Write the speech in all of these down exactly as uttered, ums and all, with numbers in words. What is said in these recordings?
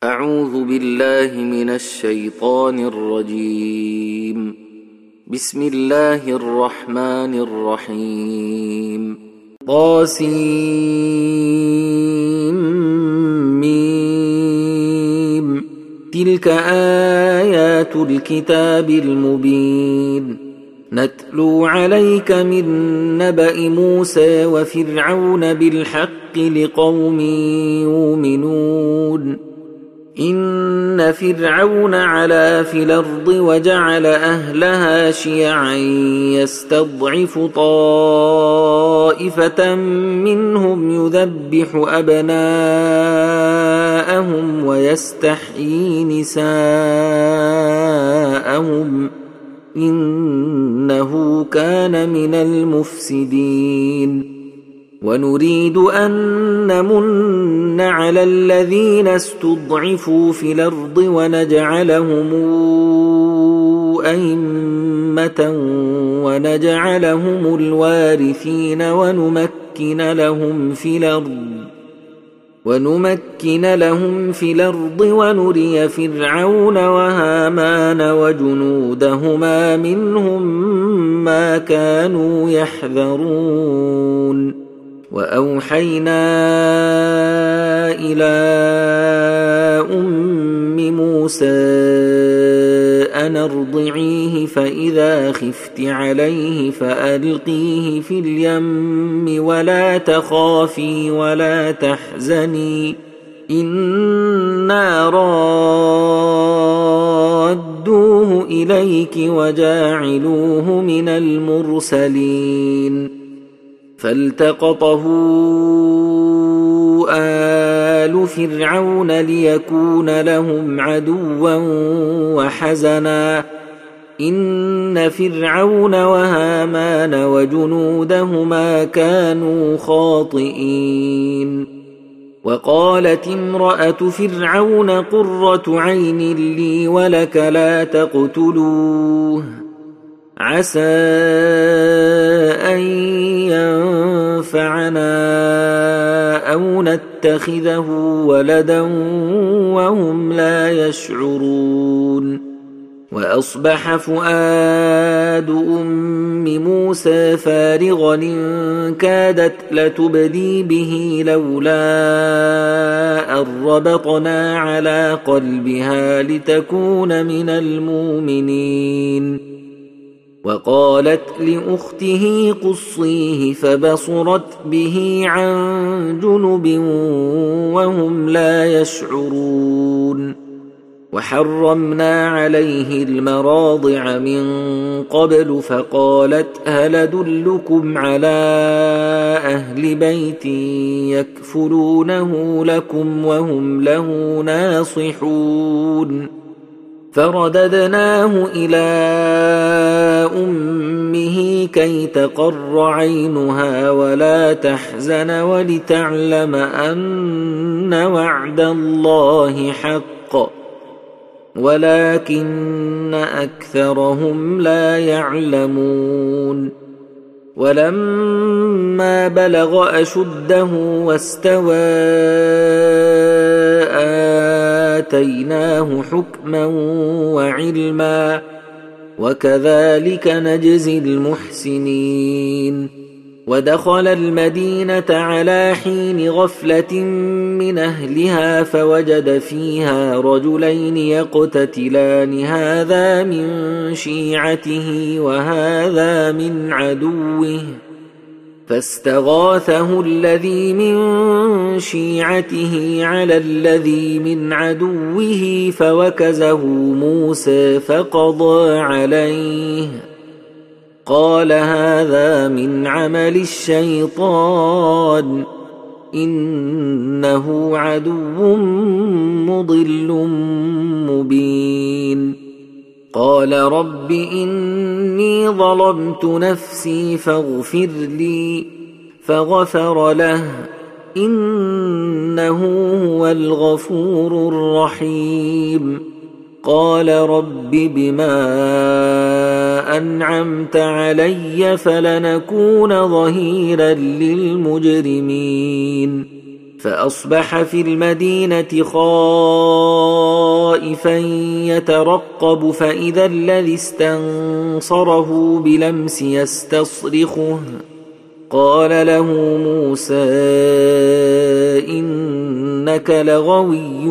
أعوذ بالله من الشيطان الرجيم. بسم الله الرحمن الرحيم. طاسيم. تلك آيات الكتاب المبين. نتلو عليك من نبأ موسى وفرعون بالحق لقوم يؤمنون. إن فرعون علا في الأرض وجعل أهلها شيعا يستضعف طائفة منهم يذبح أبناءهم ويستحيي نساءهم إنه كان من المفسدين. ونريد أن نمن على الذين استضعفوا في الأرض ونجعلهم أئمة ونجعلهم الوارثين ونمكن لهم في الأرض ونمكن لهم في الأرض ونري فرعون وهامان وجنودهما منهم ما كانوا يحذرون. وأوحينا إلى أم موسى أن ارضعيه فإذا خفت عليه فألقيه في اليم ولا تخافي ولا تحزني إنا رادوه إليك وجاعلوه من المرسلين. فالتقطه آل فرعون ليكون لهم عدوا وحزنا إن فرعون وهامان وجنودهما كانوا خاطئين. وقالت امرأة فرعون قرة عين لي ولك لا تقتلوه عسى أن ينفعنا أو نتخذه ولدا وهم لا يشعرون. وأصبح فؤاد أم موسى فارغا إن كادت لتبدي به لولا أن ربطنا على قلبها لتكون من المؤمنين. وقالت لأخته قصيه فبصرت به عن جنب وهم لا يشعرون. وحرمنا عليه المراضع من قبل فقالت هل أدلكم على أهل بيت يكفلونه لكم وهم له ناصحون. فرددناه إلى أمه كي تقر عينها ولا تحزن ولتعلم أن وعد الله حق ولكن أكثرهم لا يعلمون. ولما بلغ أشده واستوى آتيناه حكما وعلما وكذلك نجزي المحسنين. ودخل المدينة على حين غفلة من أهلها فوجد فيها رجلين يقتتلان هذا من شيعته وهذا من عدوه فاستغاثه الذي من شيعته على الذي من عدوه فوكزه موسى فقضى عليه قال هذا من عمل الشيطان إنه عدو مضل مبين. قال رب إني ظلمت نفسي فاغفر لي فغفر له إنه هو الغفور الرحيم. قال رب بما أنعمت علي فلنكون ظهيرا للمجرمين فأصبح في المدينة خائفا يترقب فإذا الذي استنصره بلمس يستصرخه قال له موسى إنك لغوي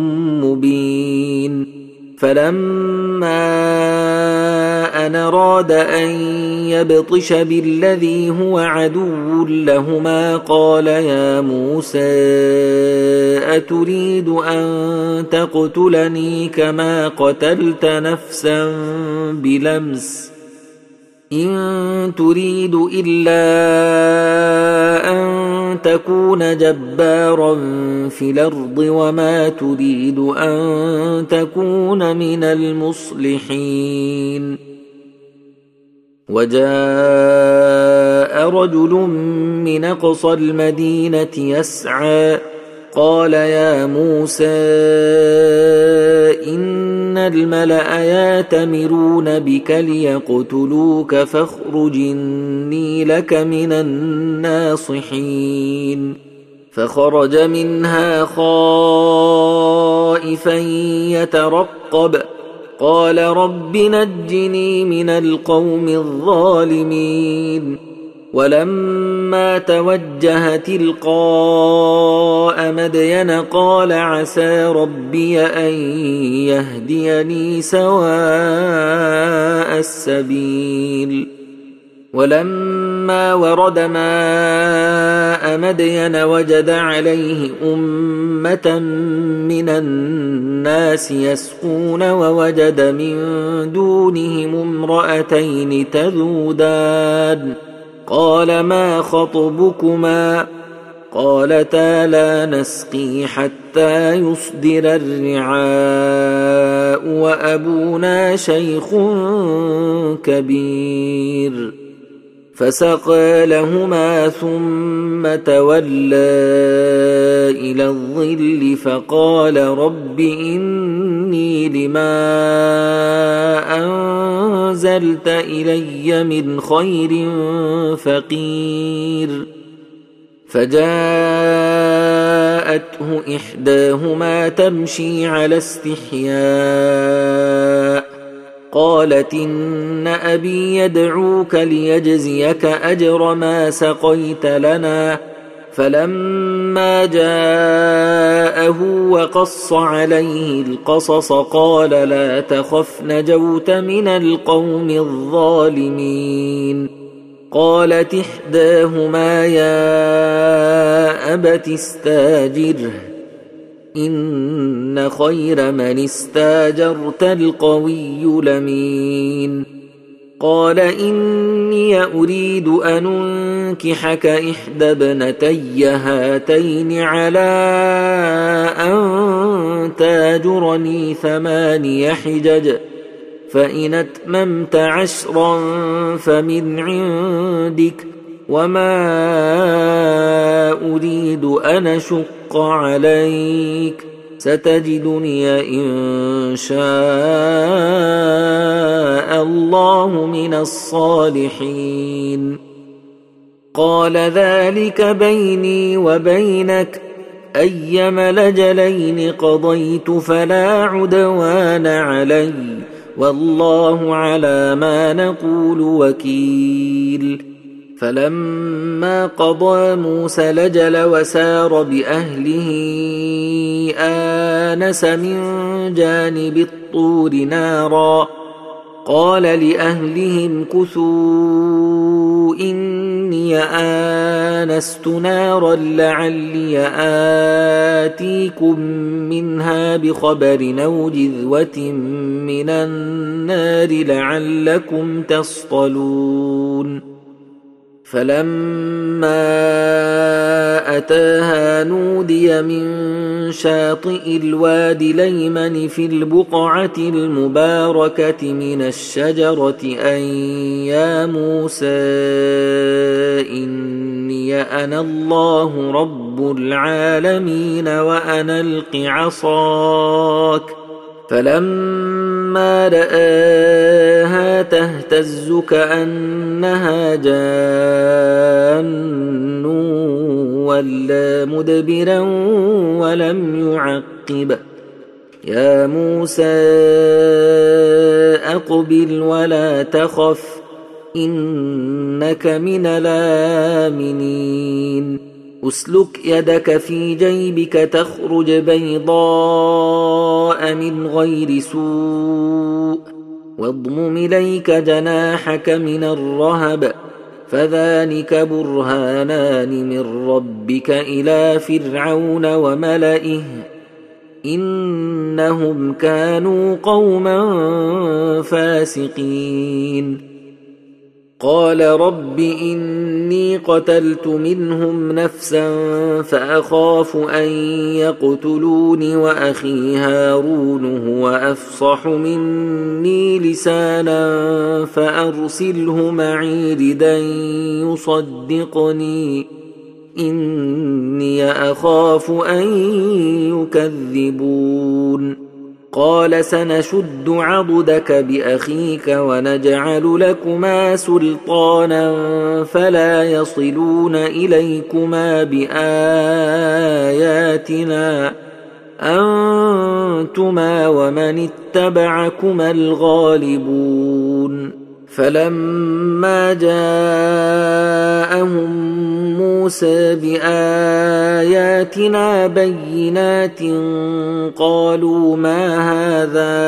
مبين فلما أن أراد أن يبطش بالذي هو عدو لهما قال يا موسى أتريد أن تقتلني كما قتلت نفسا بلمس إن تريد إلا أن تكون جبارا في الأرض وما تريد أن تكون من المصلحين وجاء رجل من أقصى المدينة يسعى قال يا موسى إن الملأ يأتمرون بك ليقتلوك فاخرج إني لك من الناصحين فخرج منها خائفا يترقب قال رب نجني من القوم الظالمين ولما توجه تلقاء مدين قال عسى ربي أن يهديني سواء السبيل ولما ورد ماء مدين وجد عليه أمة من الناس يسقون ووجد من دونهم امرأتين تذودان قال ما خطبكما قالتا لا نسقي حتى يصدر الرعاء وأبونا شيخ كبير فسقى لهما ثم تولى إلى الظل فقال رب إني لما أنزلت إلي من خير فقير فجاءته إحداهما تمشي على استحياء قالت إن أبي يدعوك ليجزيك أجر ما سقيت لنا فلما جاءه وقص عليه القصص قال لا تخف نجوت من القوم الظالمين قالت إحداهما يا أبت استاجره إن خير من استاجرت القوي الأمين قال إني أريد أن أنكحك إحدى ابنتي هاتين على أن تاجرني ثماني حجج فإن أتممت عشرا فمن عندك وما أريد أن أشق عليك ستجدني إن شاء الله من الصالحين قال ذلك بيني وبينك أيما الأجلين قضيت فلا عدوان علي والله على ما نقول وكيل فلما قضى موسى الأجل وسار بأهله آنس من جانب الطور نارا قال لأهلهم كثوا إني آنست نارا لعلي آتيكم منها بخبر أو جذوة من النار لعلكم تصطلون فلما أتاها نودي من شاطئ الوادي الأيمن في البقعة المباركة من الشجرة أن يا موسى إني أنا الله رب العالمين وأن ألق عصاك فلما رآها تهتز كأنها جان ولى مدبرا ولم يعقب يا موسى أقبل ولا تخف إنك من الآمنين أسلك يدك في جيبك تخرج بيضاء من غير سوء واضمم إليك جناحك من الرهب فذلك برهانان من ربك إلى فرعون وملئه إنهم كانوا قوما فاسقين قال رب إني قتلت منهم نفسا فأخاف أن يقتلون وأخي هارون هو أفصح مني لسانا فأرسله معي ردا يصدقني إني أخاف أن يكذبون قال سنشد عضدك بأخيك ونجعل لكما سلطانا فلا يصلون إليكما بآياتنا أنتما ومن اتبعكما الغالبون فلما جاءهم موسى بآياتنا بينات قالوا ما هذا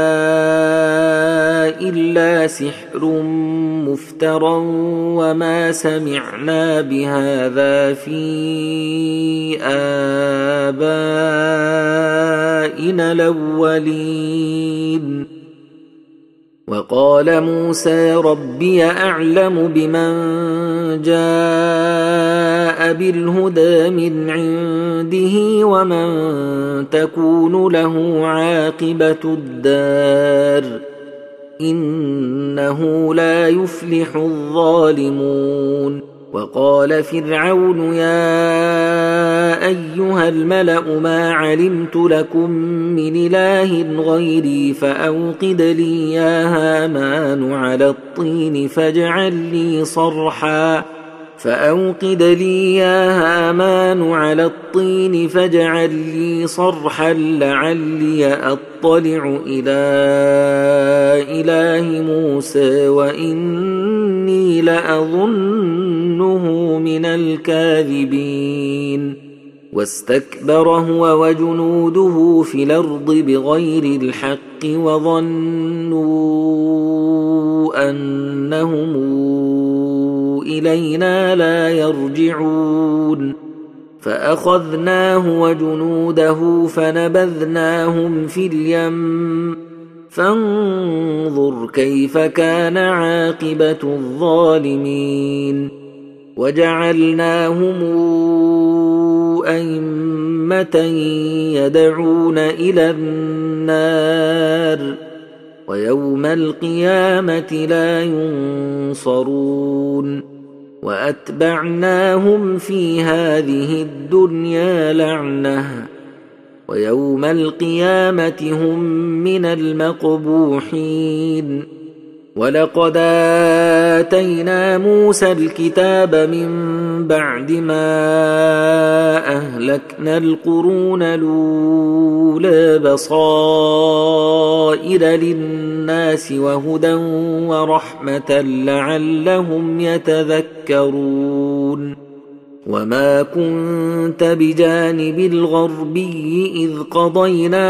إلا سحر مفترى وما سمعنا بهذا في آبائنا الأولين وقال موسى ربي أعلم بمن جاء بالهدى من عنده ومن تكون له عاقبة الدار إنه لا يفلح الظالمون وقال فرعون يا أيها الملأ ما علمت لكم من إله غيري فأوقد لي يا هامان على الطين فاجعل لي صرحا فأوقد لي يا هامان على الطين فاجعل لي صرحا لعلي أطلع إلى إله موسى وإني لأظنه من الكاذبين واستكبر هو وجنوده في الأرض بغير الحق وظنوا أنهم إلينا لا يرجعون فأخذناه وجنوده فنبذناهم في اليم فانظر كيف كان عاقبة الظالمين وجعلناهم أئمة يدعون إلى النار ويوم القيامة لا ينصرون وأتبعناهم في هذه الدنيا لعنة ويوم القيامة هم من المقبوحين ولقد آتينا موسى الكتاب من بعد ما أهلكنا القرون الأولى بصائر للناس وهدى ورحمة لعلهم يتذكرون وما كنت بجانب الغربي إذ قضينا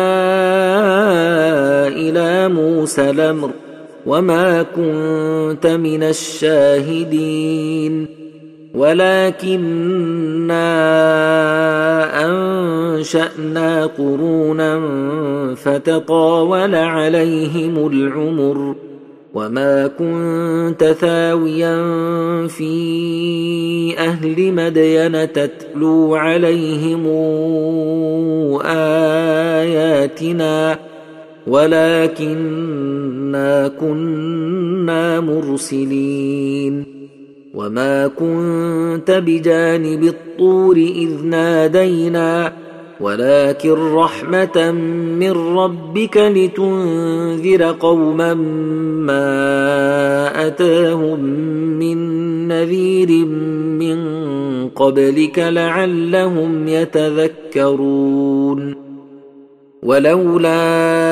إلى موسى الأمر وما كنت من الشاهدين ولكننا أنشأنا قرونا فتطاول عليهم العمر وما كنت ثاويا في أهل مدين تتلو عليهم آياتنا ولكننا كنا مرسلين وما كنت بجانب الطور إذ نادينا ولكن رحمة من ربك لتنذر قوما ما أتاهم من نذير من قبلك لعلهم يتذكرون ولولا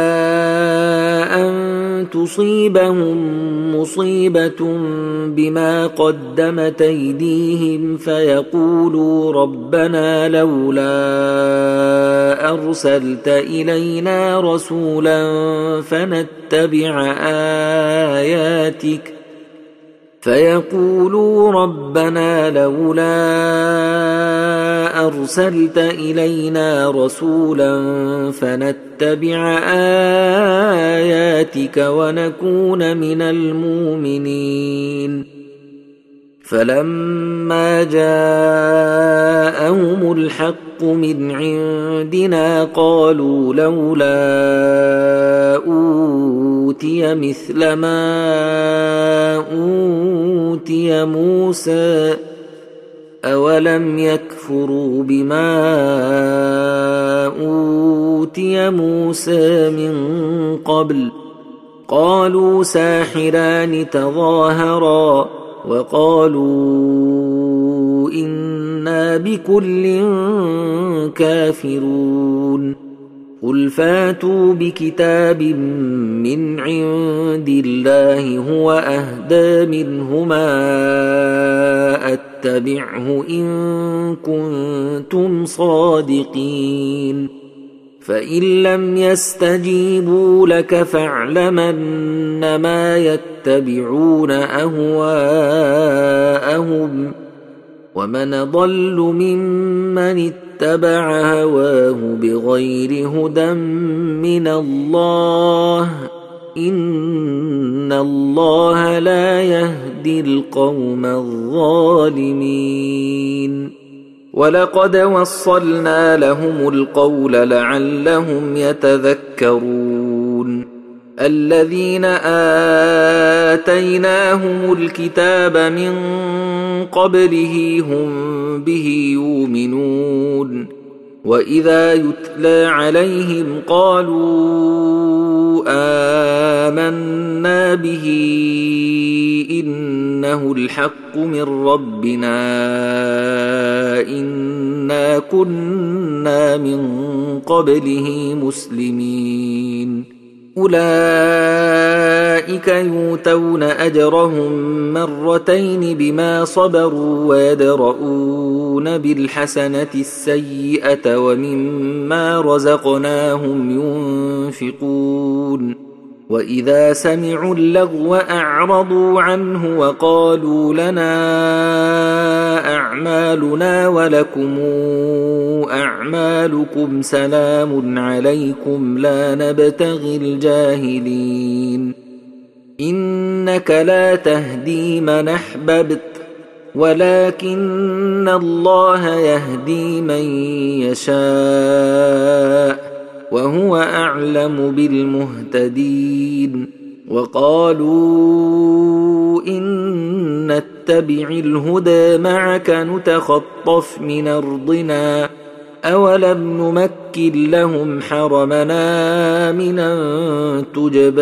أن تصيبهم مصيبة بما قدمت أيديهم فيقولوا ربنا لولا أرسلت إلينا رسولا فنتبع آياتك فيقولوا ربنا لولا أرسلت إلينا رسولا فنتبع آياتك ونكون من المؤمنين فلما جاءهم الحق من عندنا قالوا لولا أوتي مثل ما أوتي موسى أولم يكفروا بما أوتي موسى من قبل قالوا ساحران تظاهرا وقالوا إنا بكل كافرون قل فاتوا بكتاب من عند الله هو أهدى منهما أتبعه إن كنتم صادقين فإن لم يستجيبوا لك فاعلم أنما يتبعون أهواءهم ومن ضل ممن اتبع هواه بغير هدى من الله إن الله لا يهدي القوم الظالمين ولقد وصلنا لهم القول لعلهم يتذكرون الذين آتيناهم الكتاب من قبله هم به يؤمنون وإذا يتلى عليهم قالوا آمنا به إنه الحق من ربنا إنا كنا من قبله مسلمين أولئك يؤتون أجرهم مرتين بما صبروا ويدرؤون بالحسنة السيئة ومما رزقناهم ينفقون وإذا سمعوا اللغو أعرضوا عنه وقالوا لنا أعمالنا ولكم أعمالكم سلام عليكم لا نبتغي الجاهلين إنك لا تهدي من أحببت ولكن الله يهدي من يشاء وهو أعلم بالمهتدين وقالوا إن نتبع الهدى معك نتخطف من أرضنا أولم نمكن لهم حرمنا آمنا تجبى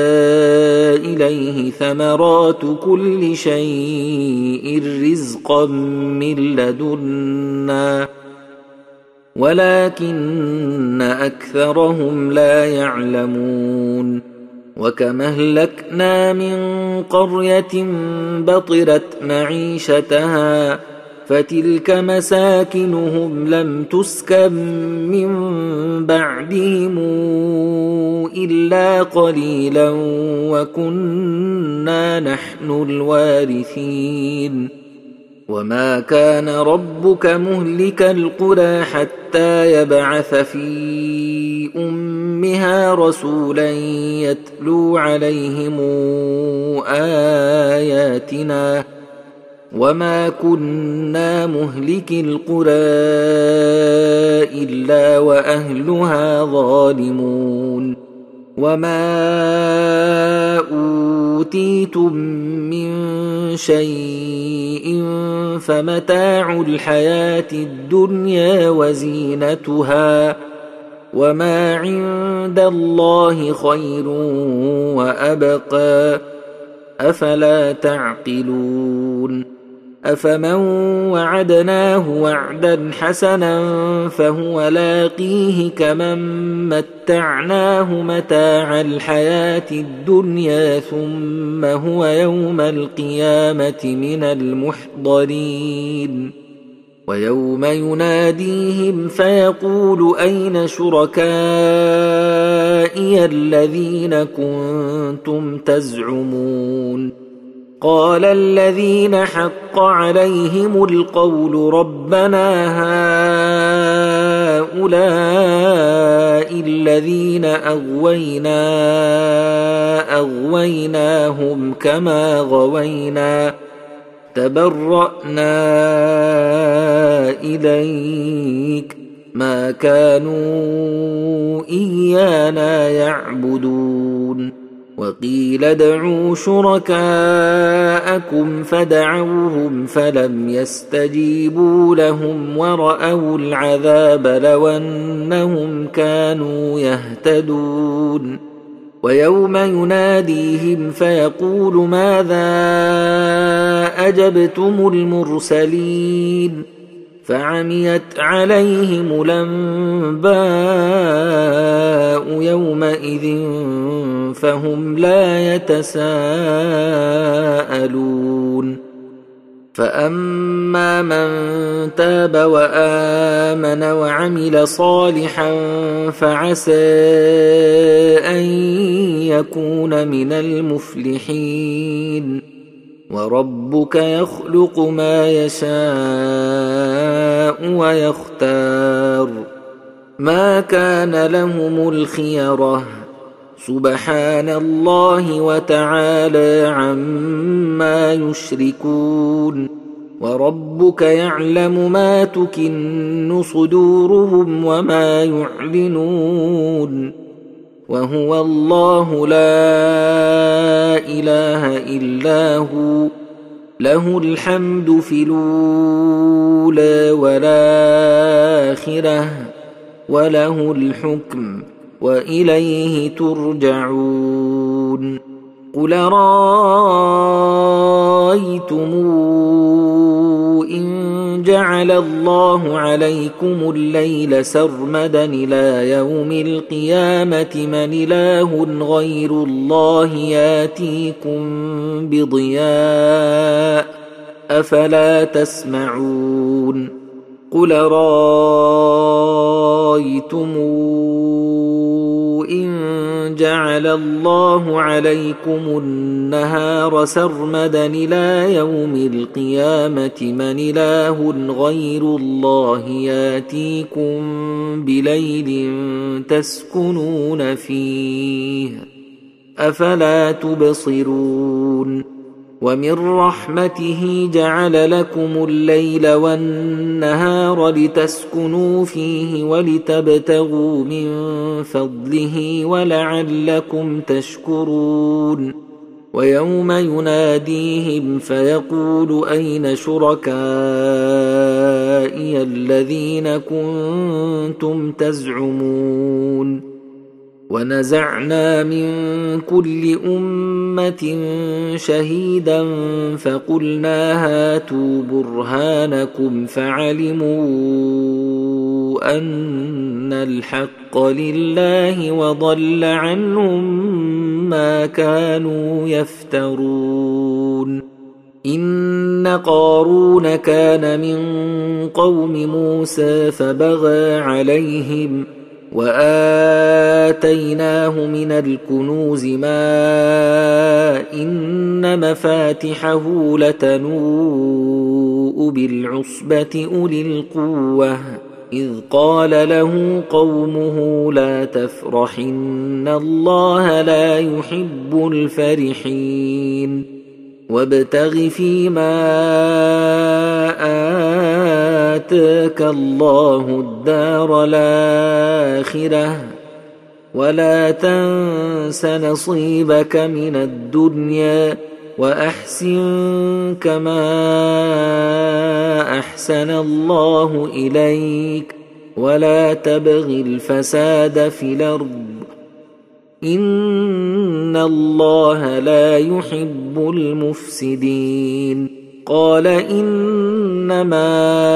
إليه ثمرات كل شيء رزقا من لدنا ولكن أكثرهم لا يعلمون وكم أهلكنا من قرية بطرت معيشتها فتلك مساكنهم لم تسكن من بعدهم إلا قليلا وكنا نحن الوارثين وما كان ربك مهلك القرى حتى يبعث في أمها رسولا يتلو عليهم آياتنا وما كنا مهلك القرى إلا وأهلها ظالمون وما أوتيتم من شيء فمتاع الحياة الدنيا وزينتها وما عند الله خير وأبقى أفلا تعقلون أفمن وعدناه وعدا حسنا فهو لاقيه كمن متعناه متاع الحياة الدنيا ثم هو يوم القيامة من المحضرين ويوم يناديهم فيقول أين شركائي الذين كنتم تزعمون قال الذين حق عليهم القول ربنا هؤلاء الذين أغوينا أغويناهم كما غوينا تبرأنا إليك ما كانوا إيانا يعبدون وقيل ادعوا شركاءكم فدعوهم فلم يستجيبوا لهم ورأوا العذاب لو أنهم كانوا يهتدون ويوم يناديهم فيقول ماذا أجبتم المرسلين فعميت عليهم الأنباء يومئذ فهم لا يتساءلون فأما من تاب وآمن وعمل صالحا فعسى أن يكون من المفلحين وربك يخلق ما يشاء ويختار ما كان لهم الخيرة سبحان الله وتعالى عما يشركون وربك يعلم ما تكن صدورهم وما يعلنون وهو الله لا إله إلا هو له الحمد في الأولى والآخرة وله الحكم وإليه ترجعون قل رأيتم إن جعل الله عليكم الليل سرمدا إلى يوم القيامة من إله غير الله ياتيكم بضياء أفلا تسمعون قل رأيتم إن جعل الله عليكم النهار سرمدا إلى يوم القيامة من إله غير الله ياتيكم بليل تسكنون فيه أفلا تبصرون ومن رحمته جعل لكم الليل والنهار لتسكنوا فيه ولتبتغوا من فضله ولعلكم تشكرون ويوم يناديهم فيقول أين شركائي الذين كنتم تزعمون ونزعنا من كل أمة شهيدا فقلنا هاتوا برهانكم فعلموا أن الحق لله وضل عنهم ما كانوا يفترون إن قارون كان من قوم موسى فبغى عليهم وآتيناه من الكنوز ما إن مفاتحه لتنوء بالعصبة أولي القوة إذ قال له قومه لا تفرح إن الله لا يحب الفرحين وابتغ فيما آتاك الله الدار الآخرة ولا تنس نصيبك من الدنيا وأحسن كما أحسن الله إليك ولا تبغ الفساد في الأرض إن الله لا يحب المفسدين. قال إنما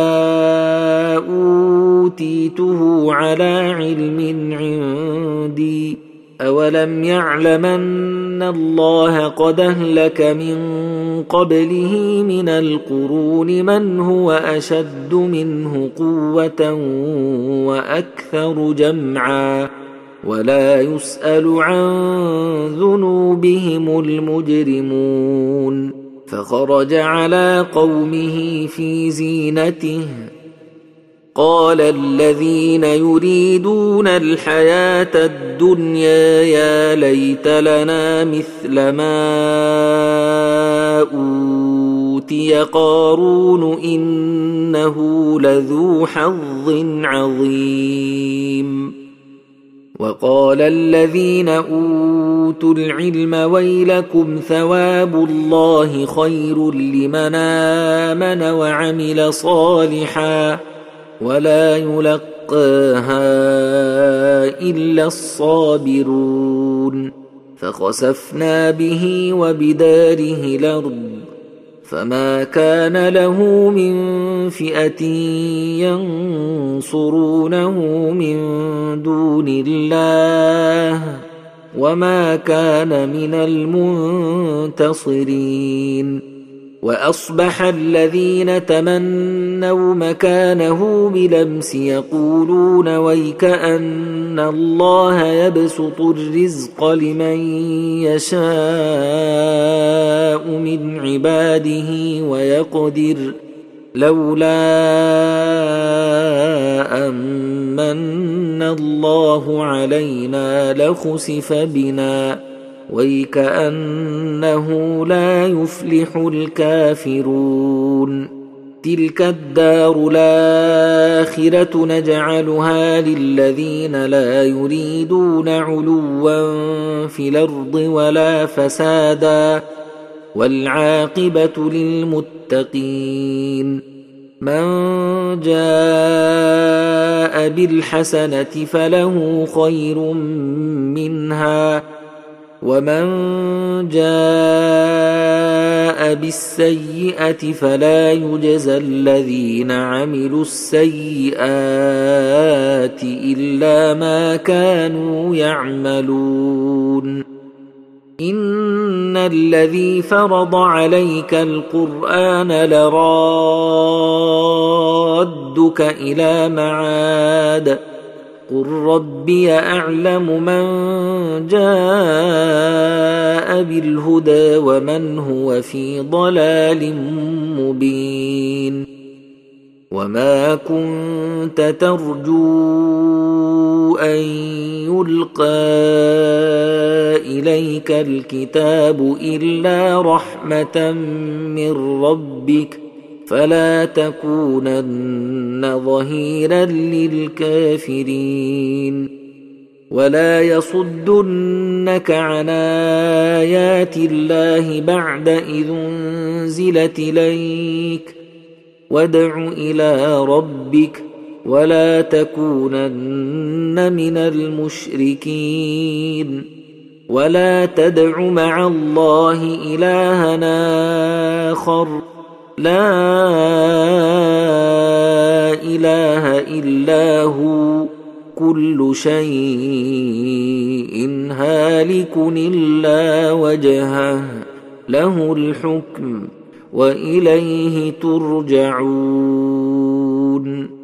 أوتيته على علم عندي أولم يعلم أن الله قد أهلك من قبله من القرون من هو أشد منه قوة وأكثر جمعا ولا يسأل عن ذنوبهم المجرمون. فخرج على قومه في زينته قال الذين يريدون الحياة الدنيا يا ليت لنا مثل ما أوتي قارون إنه لذو حظ عظيم. وقال الذين أوتوا العلم ويلكم ثواب الله خير لمن آمن وعمل صالحا ولا يلقاها إلا الصابرون. فخسفنا به وبداره الأرض فما كان له من فئة ينصرونه من دون الله وما كان من المنتصرين. وأصبح الذين تمنوا مكانه بلمس يقولون ويكأن الله يبسط الرزق لمن يشاء من عباده ويقدر لولا أمن الله علينا لخسف بنا ويكأنه لا يفلح الكافرون. تلك الدار الآخرة نجعلها للذين لا يريدون علوا في الأرض ولا فسادا والعاقبة للمتقين. من جاء بالحسنة فله خير منها ومن جاء بالسيئة فلا يجزى الذين عملوا السيئات إلا ما كانوا يعملون. إن الذي فرض عليك القرآن لرادك إلى معاد قل ربي أعلم من جاء بالهدى ومن هو في ضلال مبين. وما كنت ترجو أن يلقى إليك الكتاب إلا رحمة من ربك فلا تكونن ظهيرا للكافرين. ولا يصدنك عن آيات الله بعد إذ أنزلت إليك وادع إلى ربك ولا تكونن من المشركين. ولا تدع مع الله إلهنا آخر لا إله إلا هو كل شيء هالك إلا وجهه له الحكم وإليه ترجعون.